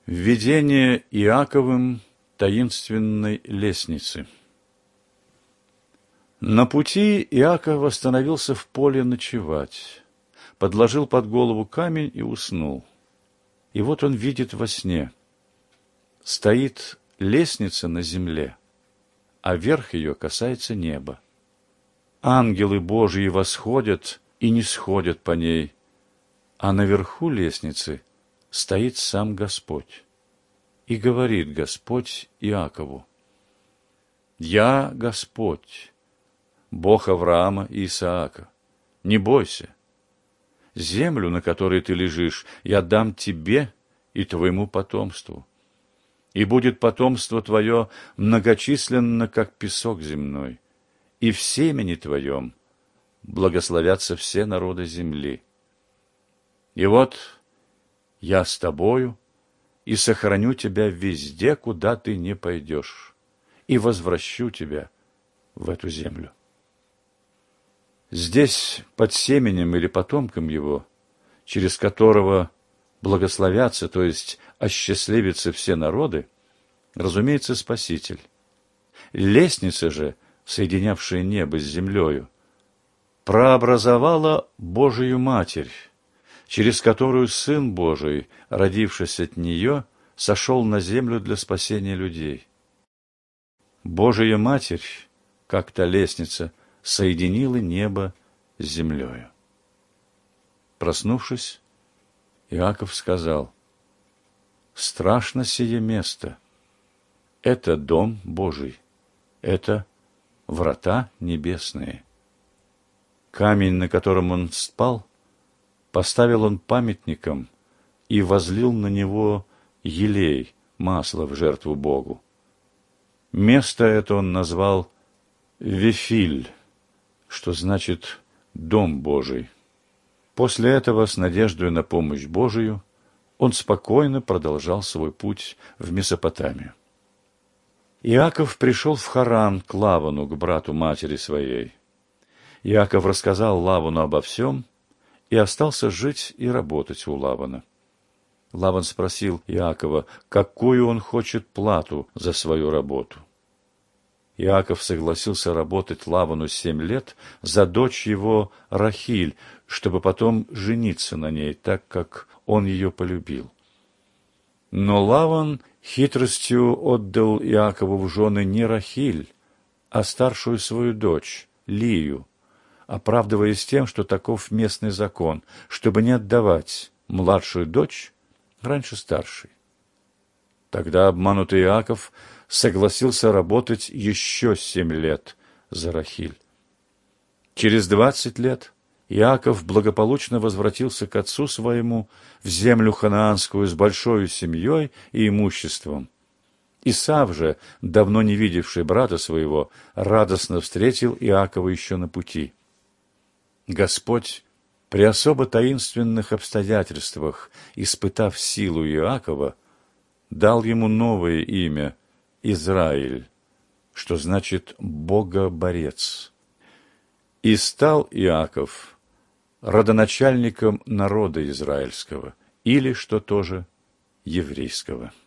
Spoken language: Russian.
Введение Иаковым таинственной лестницы. На пути Иаков остановился в поле ночевать, подложил под голову камень и уснул. И вот он видит во сне: стоит лестница на земле, а верх ее касается неба. Ангелы Божьи восходят и не сходят по ней, а наверху лестницы стоит сам Господь. И говорит Господь Иакову: «Я Господь, Бог Авраама и Исаака, не бойся. Землю, на которой ты лежишь, я дам тебе и твоему потомству. И будет потомство твое многочисленно, как песок земной, и в семени твоем благословятся все народы земли. И вот я с тобою и сохраню тебя везде, куда ты не пойдешь, и возвращу тебя в эту землю». Здесь под семенем или потомком его, через которого благословятся, то есть осчастливятся все народы, разумеется, Спаситель. Лестница же, соединявшая небо с землею, прообразовала Божию Матерь, через которую Сын Божий, родившись от нее, сошел на землю для спасения людей. Божия Матерь, как та лестница, соединила небо с землею. Проснувшись, Иаков сказал: «Страшно сие место. Это дом Божий, это врата небесные». Камень, на котором он спал, поставил он памятником и возлил на него елей, масло в жертву Богу. Место это он назвал Вифиль, что значит «дом Божий». После этого, с надеждой на помощь Божию, он спокойно продолжал свой путь в Месопотамию. Иаков пришел в Харан к Лавану, к брату матери своей. Иаков рассказал Лавану обо всем и остался жить и работать у Лавана. Лаван спросил Иакова, какую он хочет плату за свою работу. Иаков согласился работать Лавану 7 лет за дочь его Рахиль, чтобы потом жениться на ней, так как он ее полюбил. Но Лаван хитростью отдал Иакову в жены не Рахиль, а старшую свою дочь, Лию, оправдываясь тем, что таков местный закон, чтобы не отдавать младшую дочь раньше старшей. Тогда обманутый Иаков согласился работать еще 7 лет за Рахиль. Через 20 лет Иаков благополучно возвратился к отцу своему в землю ханаанскую с большой семьей и имуществом. Исав же, давно не видевший брата своего, радостно встретил Иакова еще на пути. Господь при особо таинственных обстоятельствах, испытав силу Иакова, дал ему новое имя – Израиль, что значит «Бога-борец». И стал Иаков родоначальником народа израильского, или, что тоже, еврейского.